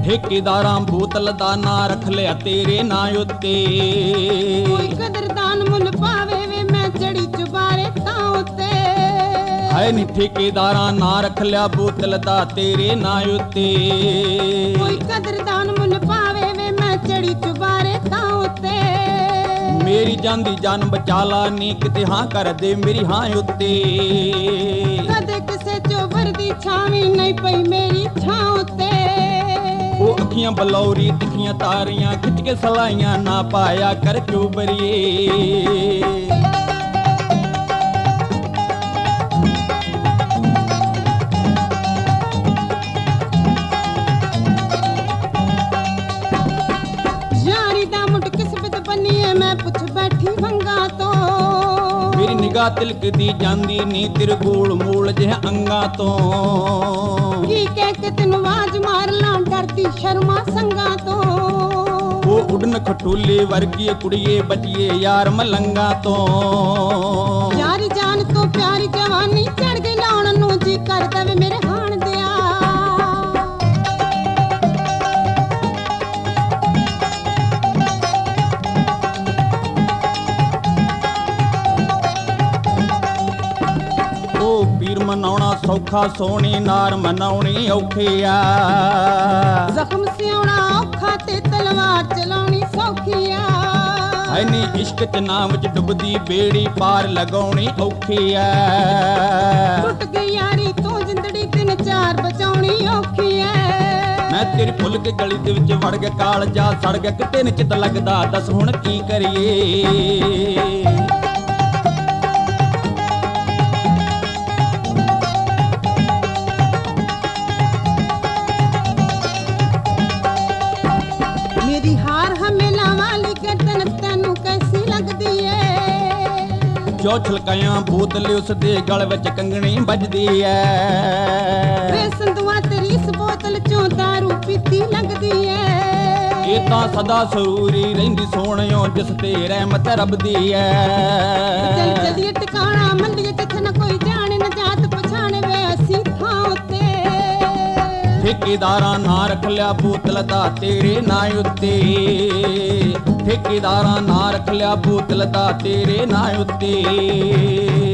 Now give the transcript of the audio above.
ਠੇਕੇਦਾਰਾਂ ਬੋਤਲ ਦਾ ਨਾਂ ਰੱਖ ਲਿਆ ਤੇਰੇ ਨਾਂ ਉੱਤੇ। ਕੋਈ ਕਦਰਦਾਨ ਮੁੱਲ ਪਾਵੇ ਵੇ ਮੈਂ ਚੜੀ ਚੁਬਾਰੇ ਤਾਂ ਉੱਤੇ। ਹਾਏ ਨੀ ਠੇਕੇਦਾਰਾਂ ਨਾਂ ਰੱਖ ਲਿਆ ਬੋਤਲ ਦਾ ਤੇਰੇ ਨਾਂ ਉੱਤੇ। ਕੋਈ ਕਦਰਦਾਨ ਮੁੱਲ ਪਾਵੇ ਵੇ ਮੈਂ ਚੜੀ ਚੁਬਾਰੇ ਤਾਂ ਉੱਤੇ। ਮੇਰੀ ਜਾਂਦੀ ਜਾਨ ਬਚਾ ਲਾ ਨੀ ਕਿਤੇ ਹਾਂ ਕਰ ਦੇ ਮੇਰੀ ਹਾਂ ਉੱਤੇ। ਕਦੇ ਕਿਸੇ ਚੋਬਰ ਦੀ ਛਾਵੀ ਨਹੀਂ ਪਈ ਮੇਰੀ ਛਾਂ ਉੱਤੇ। ਉਹ ਅੱਖੀਆਂ ਬਲੌਰੀ ਤਿੱਖੀਆਂ ਤਾਰੀਆਂ ਖਿੱਚ ਕੇ ਸਲਾਈਆਂ ਨਾ ਪਾਇਆ ਕਰ ਚੋਬਰੀਏ। ਯਾਰੀ ਦਾ ਮੁੱਢ ਕਿਸਮਤ ਬੰਨੀਏ ਮੈਂ ਪੁੱਛ ਬੈਠੀ ਵੰਗਾਂ ਤੋਂ। ਮੇਰੀ ਨਿਗਾਹ ਤਿਲਕਦੀ ਜਾਂਦੀ ਨੀ ਤੇਰੇ ਗੋਲ ਮੋਲ ਜਿਹੇ ਅੰਗਾਂ ਤੋਂ। ਕੀ ਕਹਿ ਕੇ ਤੈਨੂੰ ਆਵਾਜ਼ ਮਾਰ ਲਾਂ ਡਰਦੀ ਸ਼ਰਮਾ ਸੰਗਾਂ ਤੋਂ। ਉਹ ਉਡਨ ਖਟੋਲੇ ਵਰਗੀ ਕੁੜੀਏ ਬਚੀਏ ਯਾਰ ਮਲੰਗਾ ਤੋਂ। ਯਾਰੀ ਜਾਨ ਤੋਂ ਪਿਆਰੀ ਜਵਾਨੀ ਚੜ ਗਈ ਲਾਉਣ ਨੂੰ ਜੀ ਕਰਦਾ ਵੇ ਮੇਰੇ ਹਾਣ ਦਿਆ। ਉਹ ਪੀਰ ਮਨਾਉਣਾ ਸੌਖਾ ਸੋਹਣੀ ਨਾਰ ਮਨਾਉਣੀ ਔਖੀ ਆ। ਜ਼ਖਮ ਸਿਉਣਾ ਔਖਾ ਤੇ ਤਲਵਾਰ ਚਲਾਉਣੀ ਸੌਖੀ ਆ। ਹੈ ਨੀ ਇਸ਼ਕ ਚ ਨਾਮ ਚ ਡੁੱਬਦੀ ਬੇੜੀ ਪਾਰ ਲਗਾਉਣੀ ਔਖੀ ਆ। ਟੁੱਟ ਗਈ ਯਾਰੀ ਤੋਂ ਜਿੰਦੜੀ ਤਿੰਨ ਚਾਰ ਬਚਾਉਣੀ ਔਖੀ ਐ। ਮੈਂ ਤੇਰੀ ਫੁੱਲ ਕੇ ਗਲੀ ਦੇ ਵਿੱਚ ਵੜ ਗਿਆ ਕਾਲਜਾ ਸੜ ਗਿਆ ਕਿਤੇ ਨੀ ਚਿੱਤ ਲੱਗਦਾ ਦੱਸ ਹੁਣ ਕੀ ਕਰੀਏ। ਮੇਰੀ ਹਾਰ ਹਮੇਲਾ ਵਾਲੀ ਗਰਦਨ ਤੈਨੂੰ ਕੈਸੀ ਲੱਗਦੀ ਏ। ਜੋ ਛਲਕਾਇਆ ਬੋਤਲ ਉਸ ਦੇ ਗਲ ਵਿੱਚ ਕੰਗਣੀ ਵੱਜਦੀ ਐ। ਵੇ ਸੰਦੂਆ ਤੇਰੀ ਇਸ ਬੋਤਲ ਚੋਂ ਦਾਰੂ ਪੀਤੀ ਲੱਗਦੀ ਏ। ਇਹ ਤਾਂ ਸਦਾ ਸਰੂਰੀ ਰਹਿੰਦੀ ਸੋਹਣਿਓ ਜਿਸ ਤੇ ਰਹਿਮਤ ਰੱਬ ਦੀ ਐ। ਚੱਲ ਚੱਲੀਏ ਟਿਕਾਣਾ ਮੰਡੀਏ ਕਿਥੇ ਨਾ ਕੋਈ ਜਾਣੇ ਨਾ ਜਾਤ ਪਛਾਣੇ ਵੇ ਅਸੀਂ ਥਾਂ ਉੱਤੇ। ਠੇਕੇਦਾਰਾਂ ਨਾਂ ਰੱਖ ਲਿਆ ਬੋਤਲ ਦਾ ਤੇਰੇ ਨਾਂ ਉੱਤੇ। ਠੇਕੇਦਾਰਾਂ ਨਾਂ ਰੱਖ ਲਿਆ ਬੋਤਲ ਦਾ ਤੇਰੇ ਨਾਂ ਉੱਤੇ।